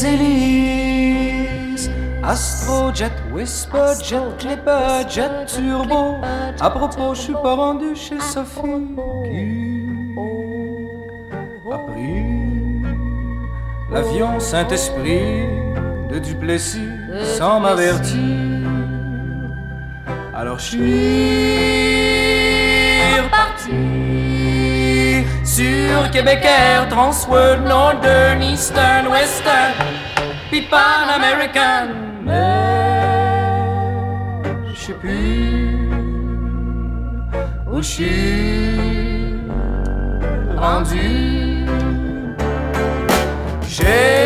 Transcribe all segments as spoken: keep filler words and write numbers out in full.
les hélices. Astrojet, Whisperjet, Clipper, Jet Turbo. À propos, je suis pas rendu chez Sophie qui a pris l'avion Saint-Esprit de Duplessis sans m'avertir. Alors je suis reparti sur Québec Air, Transworld, Northern, Eastern, Western, puis Pan American. Mais je sais plus où je suis rendu. J'ai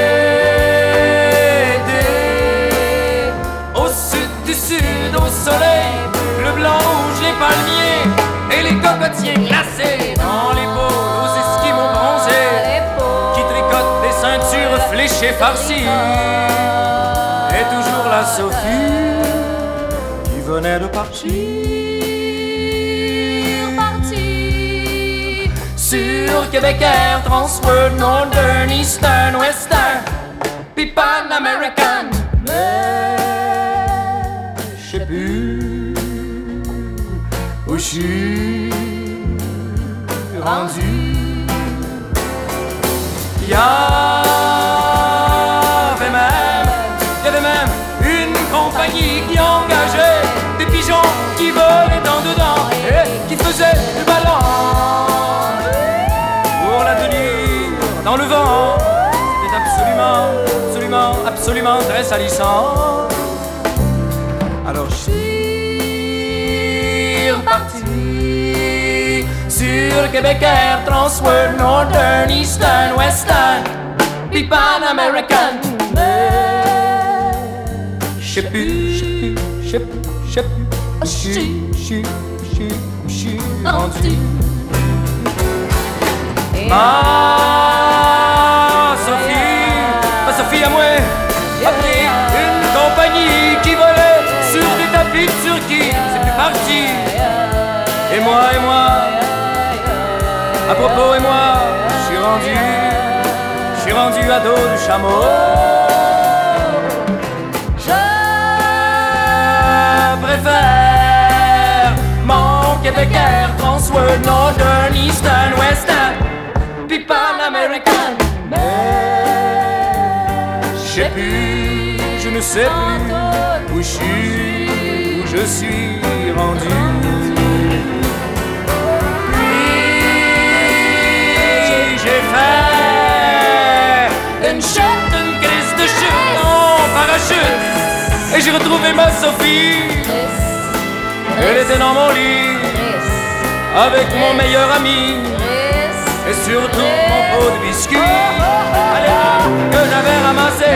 été au sud du sud, au soleil, le blanc, rouge, les palmiers et les cocotiers glacés dans les pôles aux esquimaux bronzés qui tricotent des ceintures fléchées farcies. Et toujours la Sophie qui venait de partir. Sur Québec Air, Transworld, Northern, Eastern, Western, puis Pan American. Mais je sais plus où je suis rendu. Y'avait même, y'avait même une compagnie qui engageait des pigeons qui volaient dans dedans et qui faisaient du ballon. Dans le vent, c'était absolument, absolument, absolument très salissant. Alors je suis reparti sur Québec Air, Transworld, Northern, Eastern, Western, puis Pan American. Mais je sais plus, je sais plus, je sais plus, je sais plus, je suis, je suis, je suis, je suis rendu. Ma Sophie, ma Sophie à moi, a pris une compagnie qui volait sur des tapis de Turquie. C'est plus parti. Et moi, et moi, à propos, et moi, je suis rendu, je suis rendu à dos du chameau. Je préfère mon Québec Air, Transworld, Northern, Eastern, Western, puis Pan American. Mais je sais plus, je ne sais plus où je suis, où je suis rendu. Puis j'ai fait une chute, une crise de chute en parachute, et j'ai retrouvé ma Sophie. Elle était dans mon lit avec mon meilleur ami. Et surtout mon pot de biscuits, allez, que j'avais ramassé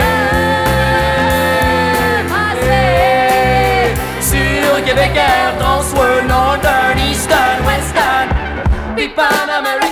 sur Québec Air, Transworld, Northern, Eastern, Western, puis Pan American.